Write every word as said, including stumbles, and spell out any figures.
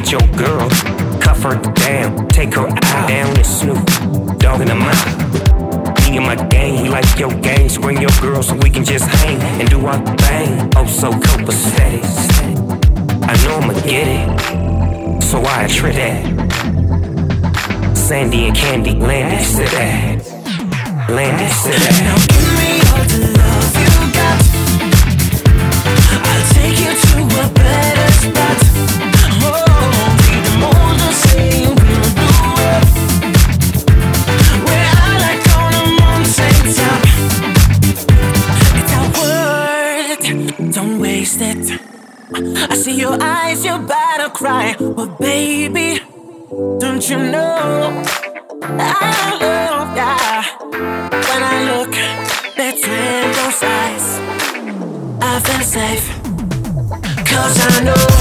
get your girl, cuff her down, take her out, down and Snoop, dog in the mouth. Me and my gang, we like your gang, so bring your girl so we can just hang and do our thing. Oh, so copacetic. I know I'ma get it, so I attribute that. Sandy and Candy, Landy, sit that. Landy, sit that. Now give me all the love you got. I'll take you to a better spot. Oh, be the more the same, we'll do it. Where I like on a mountain top. It's our word, don't waste it. I see your eyes, you're about to cry. But baby, don't you know I love ya. When I look between those eyes, I feel safe, 'cause I know